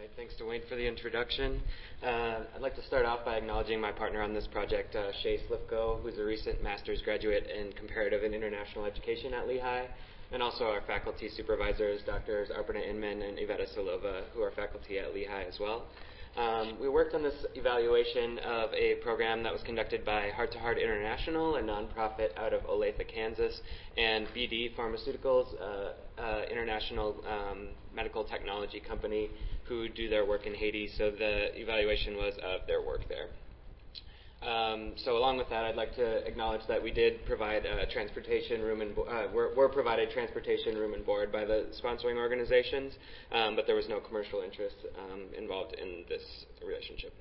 Thanks to Wayne for the introduction. I'd like to start off by acknowledging my partner on this project, Shay Slifko, who's a recent master's graduate in comparative and international education at Lehigh, and also our faculty supervisors, Drs. Arpana Inman and Iveta Silova, who are faculty at Lehigh as well. We worked on this evaluation of a program that was conducted by Heart to Heart International, a nonprofit out of Olathe, Kansas, and BD Pharmaceuticals, international medical technology company who do their work in Haiti. So the evaluation was of their work there. So along with that, I'd like to acknowledge that we did provide transportation room and were provided transportation room and board by the sponsoring organizations, but there was no commercial interest involved in this relationship.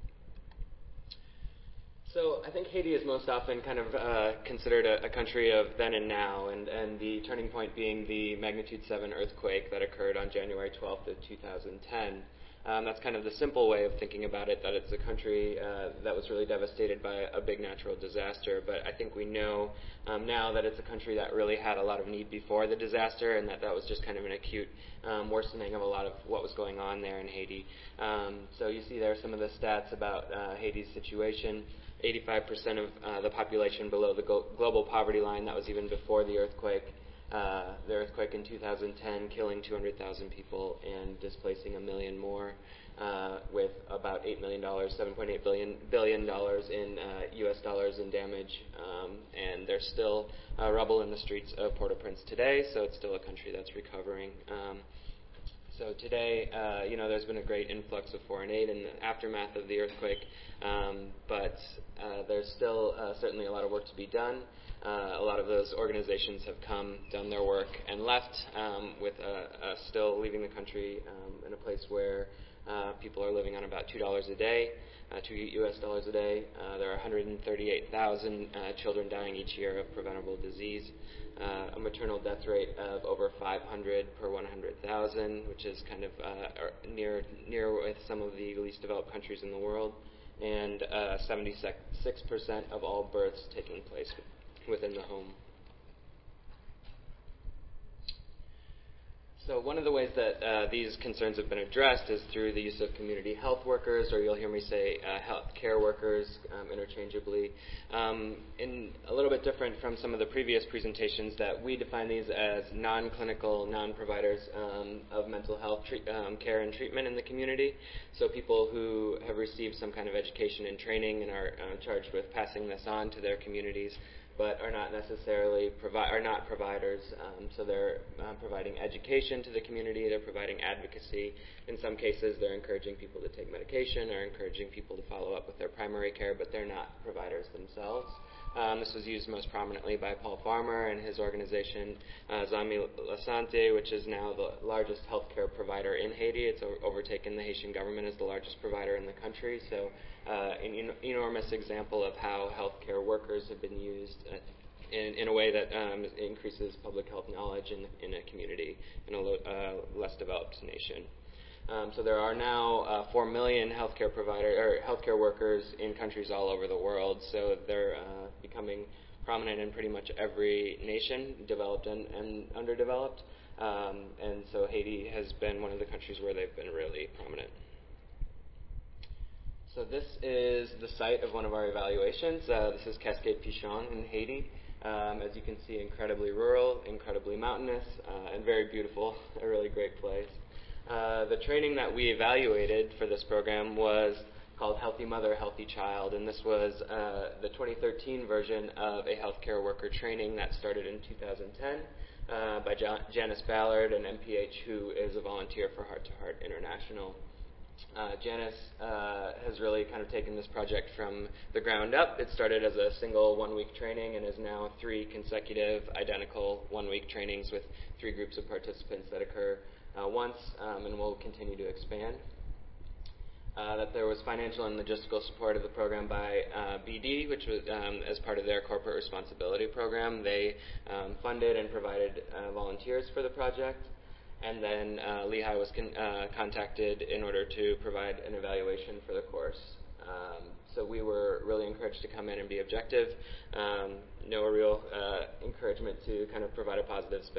So I think Haiti is most often kind of considered a country of then and now, and the turning point being the magnitude 7 earthquake that occurred on January 12th of 2010. That's kind of the simple way of thinking about it, that it's a country that was really devastated by a big natural disaster. But I think we know now that it's a country that really had a lot of need before the disaster, and that was just kind of an acute worsening of a lot of what was going on there in Haiti. So you see there some of the stats about Haiti's situation. 85% of the population below the global poverty line. That was even before the earthquake. The earthquake in 2010 killing 200,000 people and displacing 1 million more, with about $8 million, $7.8 billion in U.S. dollars in damage. And there's still rubble in the streets of Port-au-Prince today, so it's still a country that's recovering. So today, there's been a great influx of foreign aid in the aftermath of the earthquake, but there's still certainly a lot of work to be done. A lot of those organizations have come, done their work, and left, with still leaving the country in a place where people are living on about $2 a day, $2 U.S. dollars a day. There are 138,000 children dying each year of preventable disease, a maternal death rate of over 500 per 100,000, which is kind of near with some of the least developed countries in the world, and 76% of all births taking place within the home. So one of the ways that these concerns have been addressed is through the use of community health workers, or you'll hear me say health care workers interchangeably. In a little bit different from some of the previous presentations, that we define these as non-clinical, non-providers of mental health care and treatment in the community. So people who have received some kind of education and training and are charged with passing this on to their communities, but are not necessarily not providers. So they're providing education to the community, they're providing advocacy. In some cases, they're encouraging people to take medication or encouraging people to follow up with their primary care, but they're not providers themselves. This was used most prominently by Paul Farmer and his organization, Zami La Sante, which is now the largest healthcare provider in Haiti. It's overtaken the Haitian government as the largest provider in the country. So an enormous example of how healthcare workers have been used in a way that increases public health knowledge in a community, in a less developed nation. So there are now 4 million healthcare workers in countries all over the world. So they're becoming prominent in pretty much every nation, developed and underdeveloped. And so Haiti has been one of the countries where they've been really prominent. So this is the site of one of our evaluations. This is Cascade Pichon in Haiti. As you can see, incredibly rural, incredibly mountainous, and very beautiful, a really great place. The training that we evaluated for this program was called Healthy Mother, Healthy Child, and this was the 2013 version of a healthcare worker training that started in 2010 by Janice Ballard, an MPH who is a volunteer for Heart to Heart International. Janice has really kind of taken this project from the ground up. It started as a single one-week training and is now 3 consecutive identical one-week trainings with 3 groups of participants that occur once and will continue to expand. That there was financial and logistical support of the program by BD, which was as part of their corporate responsibility program. They funded and provided volunteers for the project. And then Lehigh was contacted in order to provide an evaluation for the course. So we were really encouraged to come in and be objective. No real encouragement to kind of provide a positive spin on the evaluation. It was a really open experience and one that we appreciated.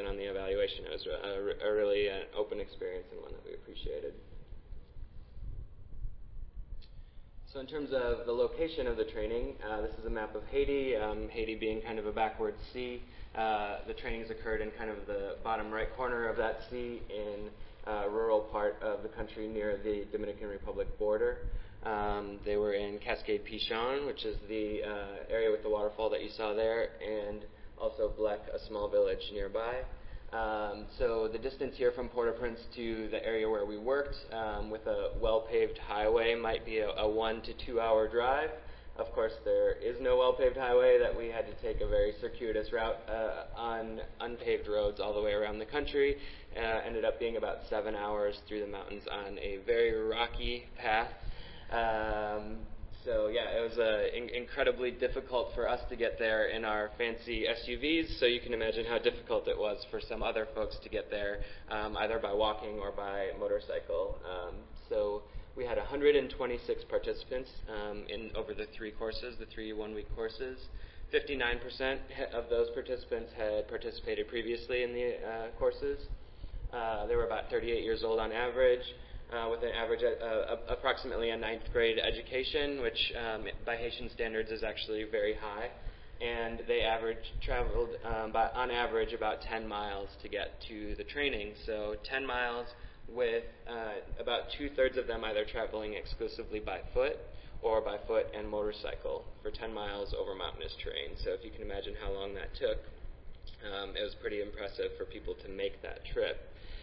So in terms of the location of the training, this is a map of Haiti, Haiti being kind of a backwards sea. The trainings occurred in kind of the bottom right corner of that sea in a rural part of the country near the Dominican Republic border. They were in Cascade Pichon, which is the area with the waterfall that you saw there, and also Blec, a small village nearby. So the distance here from Port-au-Prince to the area where we worked with a well-paved highway might be a 1 to 2 hour drive. Of course, there is no well-paved highway, that we had to take a very circuitous route on unpaved roads all the way around the country. Ended up being about 7 hours through the mountains on a very rocky path. So yeah, it was incredibly difficult for us to get there in our fancy SUVs, so you can imagine how difficult it was for some other folks to get there, either by walking or by motorcycle. So we had 126 participants over the 3 courses, the 3 one-week courses. 59% of those participants had participated previously in the courses. They were about 38 years old on average, with an average approximately a 9th grade education, which by Haitian standards is actually very high. And they traveled on average about 10 miles to get to the training. So 10 miles with about 2/3 of them either traveling exclusively by foot or by foot and motorcycle for 10 miles over mountainous terrain. So if you can imagine how long that took, it was pretty impressive for people to make that trip.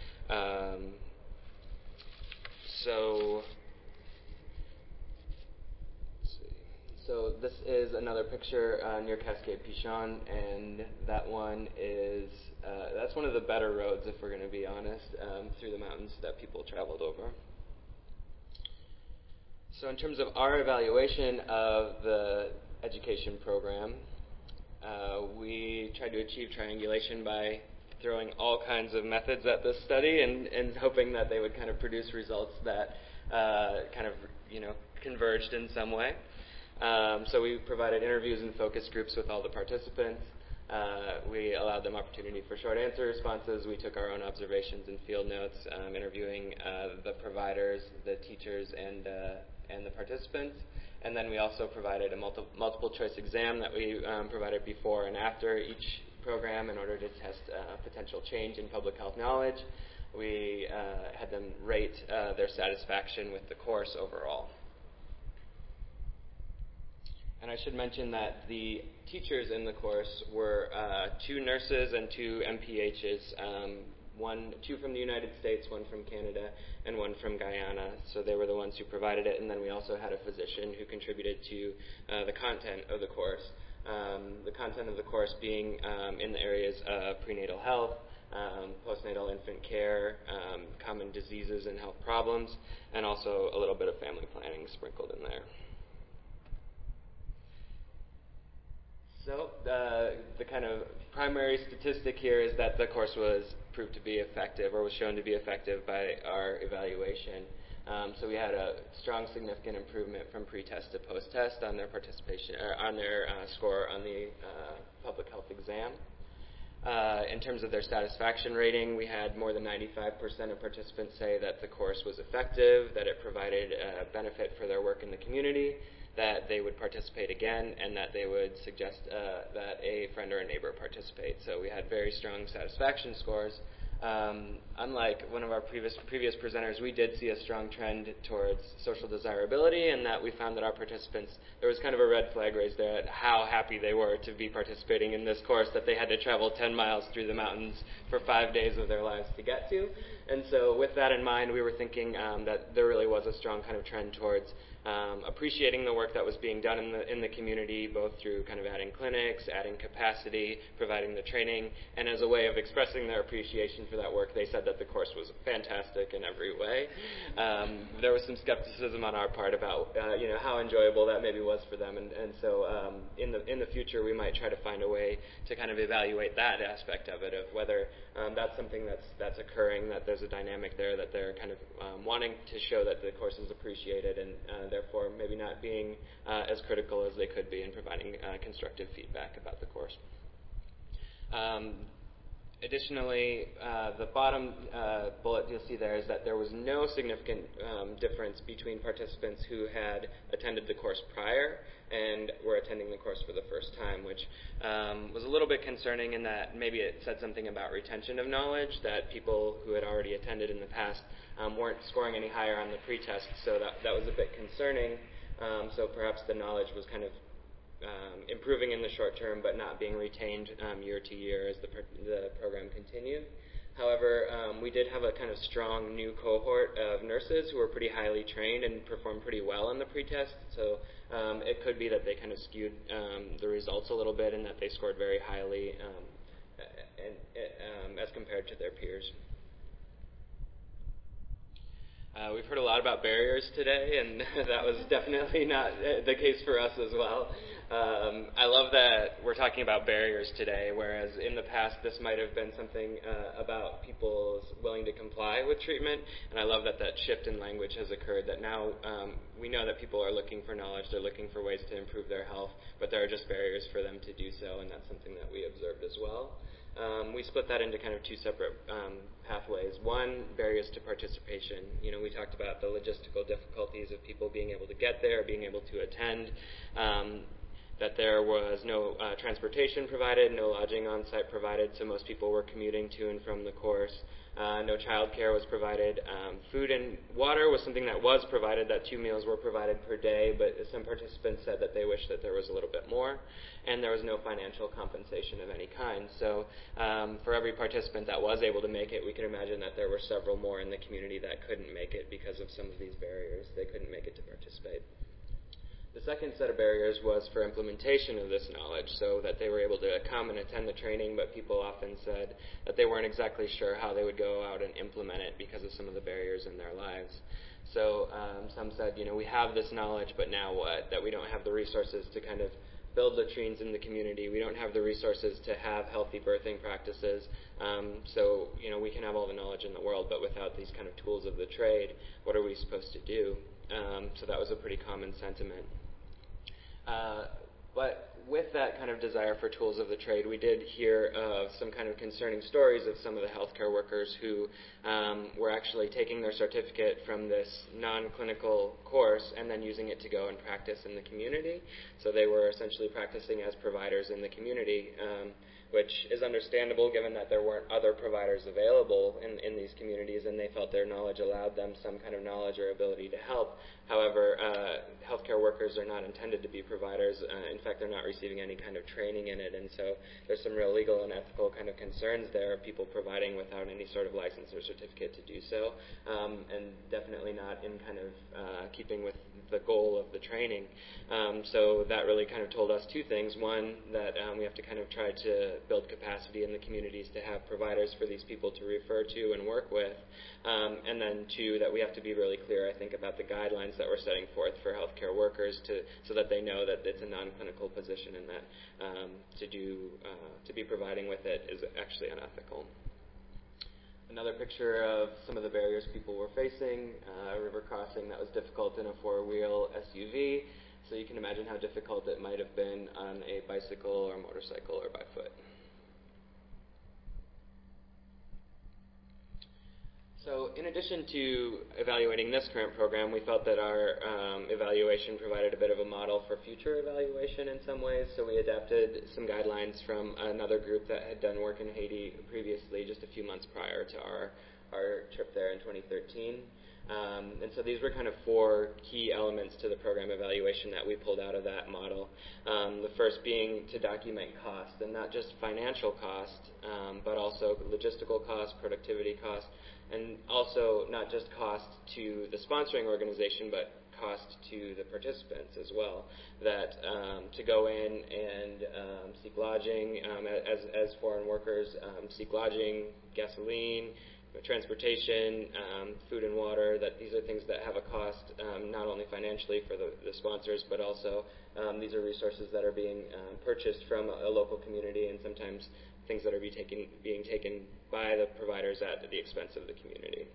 So this is another picture near Cascade Pichon, and that one is that's one of the better roads, if we're going to be honest, through the mountains that people traveled over. So in terms of our evaluation of the education program, we tried to achieve triangulation by throwing all kinds of methods at this study and hoping that they would kind of produce results that converged in some way. So we provided interviews and focus groups with all the participants. We allowed them opportunity for short answer responses. We took our own observations and field notes, interviewing the providers, the teachers, and the participants. And then we also provided a multiple choice exam that we provided before and after each program in order to test potential change in public health knowledge. We had them rate their satisfaction with the course overall. And I should mention that the teachers in the course were 2 nurses and 2 MPHs, 2 from the United States, 1 from Canada, and 1 from Guyana. So they were the ones who provided it. And then we also had a physician who contributed to the content of the course. The content of the course being in the areas of prenatal health, postnatal infant care, common diseases and health problems, and also a little bit of family planning sprinkled in there. So the kind of primary statistic here is that the course was proved to be effective, or was shown to be effective by our evaluation. So we had a strong, significant improvement from pre-test to post-test on their participation, on their score on the public health exam. In terms of their satisfaction rating, we had more than 95% of participants say that the course was effective, that it provided benefit for their work in the community, that they would participate again, and that they would suggest that a friend or a neighbor participate. So we had very strong satisfaction scores. Unlike one of our previous presenters, we did see a strong trend towards social desirability, and that we found that our participants, there was kind of a red flag raised there at how happy they were to be participating in this course that they had to travel 10 miles through the mountains for 5 days of their lives to get to. And so with that in mind, we were thinking that there really was a strong kind of trend towards appreciating the work that was being done in the community, both through kind of adding clinics, adding capacity, providing the training, and as a way of expressing their appreciation for that work, they said that the course was fantastic in every way. There was some skepticism on our part about how enjoyable that maybe was for them, and so in the future we might try to find a way to kind of evaluate that aspect of it, of whether that's something that's occurring, that there's a dynamic there, that they're kind of wanting to show that the course is appreciated, and therefore maybe not being as critical as they could be in providing constructive feedback about the course. Additionally, the bottom bullet you'll see there is that there was no significant difference between participants who had attended the course prior and were attending the course for the first time, which was a little bit concerning in that maybe it said something about retention of knowledge, that people who had already attended in the past weren't scoring any higher on the pretest, so that was a bit concerning. So perhaps the knowledge was kind of improving in the short term, but not being retained year to year as the program continued. However, we did have a kind of strong new cohort of nurses who were pretty highly trained and performed pretty well on the pretest. So it could be that they kind of skewed the results a little bit, and that they scored very highly as compared to their peers. We've heard a lot about barriers today, and that was definitely not the case for us as well. I love that we're talking about barriers today, whereas in the past this might have been something about people's willing to comply with treatment, and I love that that shift in language has occurred, that now we know that people are looking for knowledge, they're looking for ways to improve their health, but there are just barriers for them to do so, and that's something that we observed as well. We split that into kind of two separate pathways. One, barriers to participation. We talked about the logistical difficulties of people being able to get there, being able to attend, that there was no transportation provided, no lodging on site provided, so most people were commuting to and from the course. No child care was provided. Food and water was something that was provided, that 2 meals were provided per day, but some participants said that they wished that there was a little bit more, and there was no financial compensation of any kind. So for every participant that was able to make it, we can imagine that there were several more in the community that couldn't make it because of some of these barriers. They couldn't make it to participate. The second set of barriers was for implementation of this knowledge, so that they were able to come and attend the training, but people often said that they weren't exactly sure how they would go out and implement it because of some of the barriers in their lives. So some said, we have this knowledge, but now what? That we don't have the resources to kind of build latrines in the community. We don't have the resources to have healthy birthing practices. So we can have all the knowledge in the world, but without these kind of tools of the trade, what are we supposed to do? So that was a pretty common sentiment. But with that kind of desire for tools of the trade, we did hear of some kind of concerning stories of some of the healthcare workers who were actually taking their certificate from this non-clinical course and then using it to go and practice in the community. So they were essentially practicing as providers in the community, which is understandable given that there weren't other providers available in these communities, and they felt their knowledge allowed them some kind of knowledge or ability to help. However, healthcare workers are not intended to be providers. In fact, they're not receiving any kind of training in it, and so there's some real legal and ethical kind of concerns there of people providing without any sort of license or certificate to do so, and definitely not in kind of keeping with the goal of the training. So that really kind of told us two things. One, that we have to kind of try to build capacity in the communities to have providers for these people to refer to and work with. And then two, that we have to be really clear, I think, about the guidelines that we're setting forth for healthcare workers so that they know that it's a non-clinical position and that to be providing with it is actually unethical. Another picture of some of the barriers people were facing, a river crossing that was difficult in a four-wheel SUV. So you can imagine how difficult it might have been on a bicycle or motorcycle or by foot. So in addition to evaluating this current program, we felt that our evaluation provided a bit of a model for future evaluation in some ways. So we adapted some guidelines from another group that had done work in Haiti previously, just a few months prior to our trip there in 2013. And so these were kind of four key elements to the program evaluation that we pulled out of that model. The first being to document cost, and not just financial cost, but also logistical cost, productivity cost, and also not just cost to the sponsoring organization, but cost to the participants as well. That to go in and seek lodging, as foreign workers, seek lodging, gasoline, transportation, food and water, that these are things that have a cost, not only financially for the sponsors, but also these are resources that are being purchased from a local community, and sometimes things that are being taken by the providers at the expense of the community.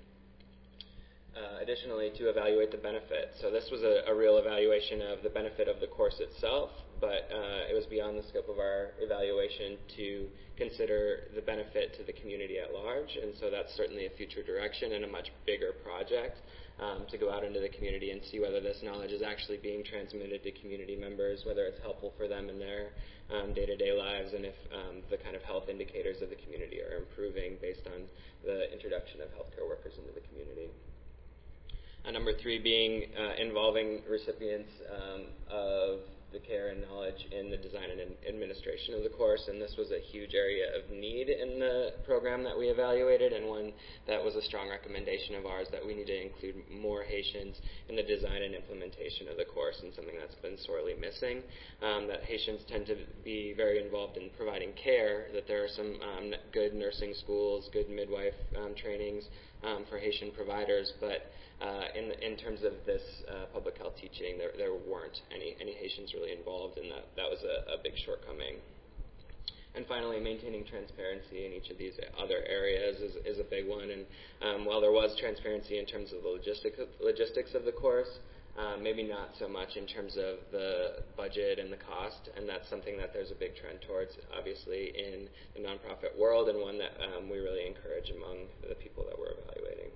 Additionally, to evaluate the benefit. So this was a real evaluation of the benefit of the course itself but it was beyond the scope of our evaluation to consider the benefit to the community at large, and so that's certainly a future direction and a much bigger project to go out into the community and see whether this knowledge is actually being transmitted to community members, whether it's helpful for them in their day-to-day lives, and if the kind of health indicators of the community are improving based on the introduction of healthcare workers into the community. Number 3 being involving recipients of the care and knowledge in the design and administration of the course, and this was a huge area of need in the program that we evaluated, and one that was a strong recommendation of ours, that we need to include more Haitians in the design and implementation of the course, and something that's been sorely missing. That Haitians tend to be very involved in providing care, that there are some good nursing schools, good midwife trainings for Haitian providers, but in terms of this public health teaching, there weren't any Haitians really involved, and that was a big shortcoming. And finally, maintaining transparency in each of these other areas is a big one. And while there was transparency in terms of the logistics of the course, maybe not so much in terms of the budget and the cost, and that's something that there's a big trend towards, obviously, in the nonprofit world, and one that we really encourage among the people that we're evaluating.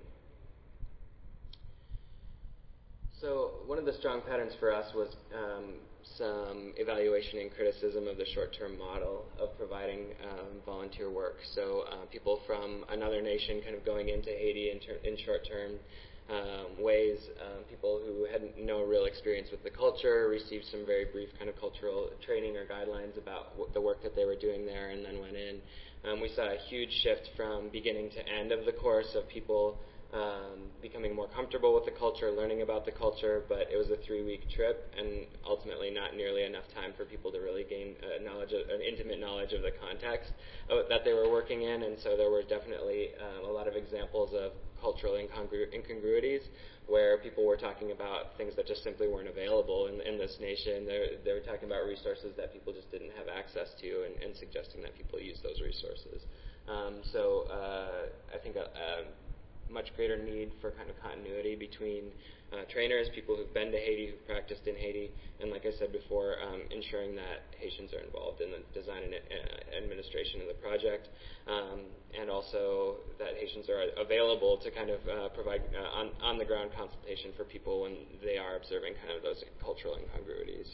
So one of the strong patterns for us was some evaluation and criticism of the short-term model of providing volunteer work. So people from another nation kind of going into Haiti in short-term ways, people who had no real experience with the culture received some very brief kind of cultural training or guidelines about the work that they were doing there, and then went in. We saw a huge shift from beginning to end of the course of people becoming more comfortable with the culture, learning about the culture, but it was a 3-week trip, and ultimately not nearly enough time for people to really gain an intimate knowledge of the context that they were working in, and so there were definitely a lot of examples of cultural incongruities where people were talking about things that just simply weren't available in this nation. They were talking about resources that people just didn't have access to, and suggesting that people use those resources. So I think much greater need for kind of continuity between trainers, people who've been to Haiti, who've practiced in Haiti, and like I said before, ensuring that Haitians are involved in the design and administration of the project, and also that Haitians are available to kind of provide on-the-ground consultation for people when they are observing kind of those cultural incongruities.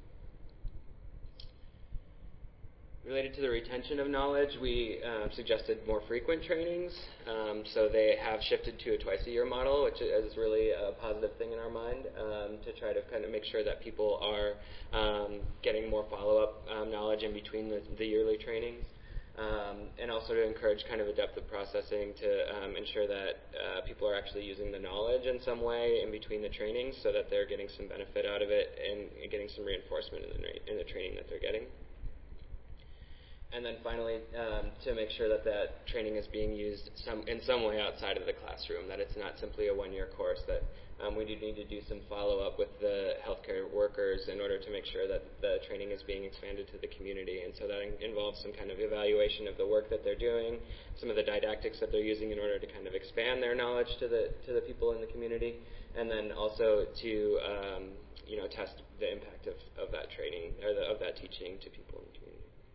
Related to the retention of knowledge, we suggested more frequent trainings. So they have shifted to a twice-a-year model, which is really a positive thing in our mind, to try to kind of make sure that people are getting more follow-up knowledge in between the yearly trainings. And also to encourage kind of adaptive processing to ensure that people are actually using the knowledge in some way in between the trainings, so that they're getting some benefit out of it and getting some reinforcement in the training that they're getting. And then finally, to make sure that that training is being used in some way outside of the classroom, that it's not simply a one-year course, that we do need to do some follow-up with the healthcare workers in order to make sure that the training is being expanded to the community. And so that involves some kind of evaluation of the work that they're doing, some of the didactics that they're using in order to kind of expand their knowledge to the people in the community, and then also to test the impact of that training or of that teaching to people in the community.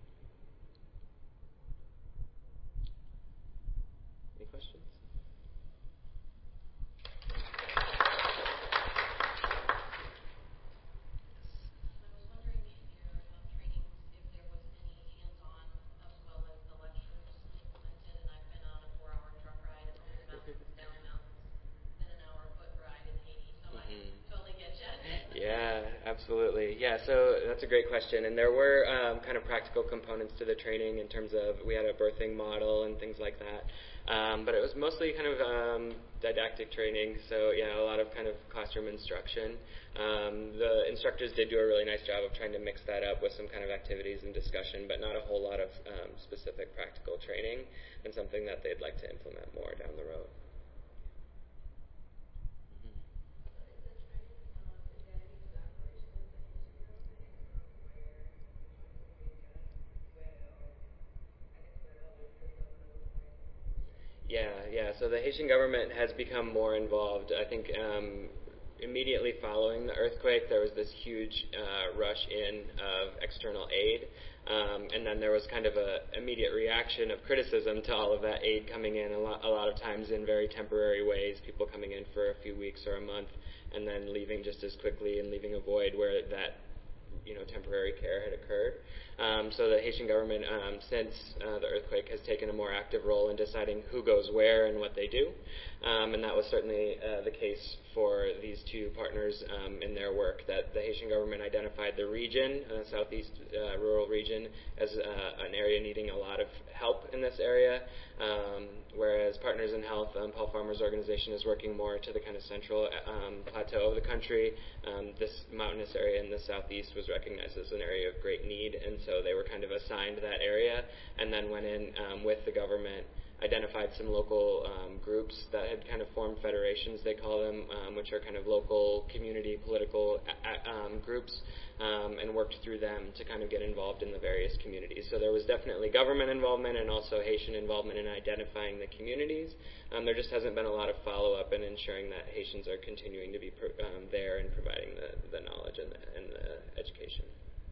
Any questions? Yeah, absolutely. Yeah, so that's a great question. And there were kind of practical components to the training in terms of we had a birthing model and things like that. But it was mostly kind of didactic training, so yeah, a lot of kind of classroom instruction. The instructors did do a really nice job of trying to mix that up with some kind of activities and discussion, but not a whole lot of specific practical training, and something that they'd like to implement more down the road. Yeah. So the Haitian government has become more involved. I think immediately following the earthquake, there was this huge rush in of external aid. And then there was kind of an immediate reaction of criticism to all of that aid coming in, a lot of times in very temporary ways, people coming in for a few weeks or a month and then leaving just as quickly and leaving a void where that temporary care had occurred. So the Haitian government, since the earthquake, has taken a more active role in deciding who goes where and what they do. And that was certainly the case for these two partners in their work, that the Haitian government identified the region, southeast rural region, as an area needing a lot of help in this area, whereas Partners in Health, Paul Farmer's organization, is working more to the kind of central plateau of the country. This mountainous area in the southeast was recognized as an area of great need, and so they were kind of assigned that area, and then went in with the government, identified some local groups that had kind of formed federations, they call them, which are kind of local community political groups, and worked through them to kind of get involved in the various communities. So there was definitely government involvement and also Haitian involvement in identifying the communities. There just hasn't been a lot of follow-up in ensuring that Haitians are continuing to be there and providing the knowledge and the education.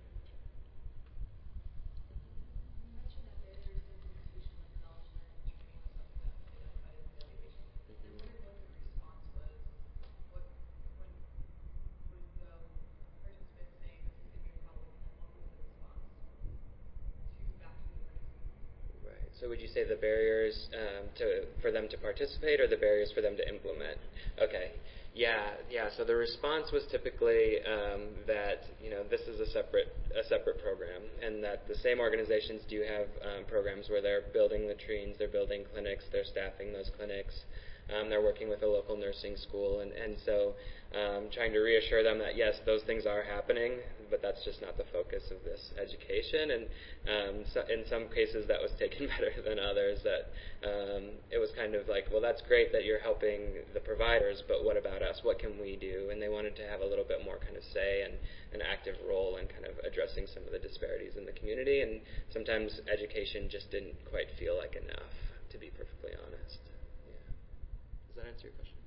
So would you say the barriers for them to participate or the barriers for them to implement? Okay. Yeah. So the response was typically that this is a separate program, and that the same organizations do have programs where they're building latrines, they're building clinics, they're staffing those clinics. They're working with a local nursing school, and so trying to reassure them that yes, those things are happening, but that's just not the focus of this education. And so in some cases that was taken better than others, that it was kind of like, well, that's great that you're helping the providers, but what about us? What can we do? And they wanted to have a little bit more kind of say and an active role in kind of addressing some of the disparities in the community, and sometimes education just didn't quite feel like enough, to be perfectly honest. Does that answer your question?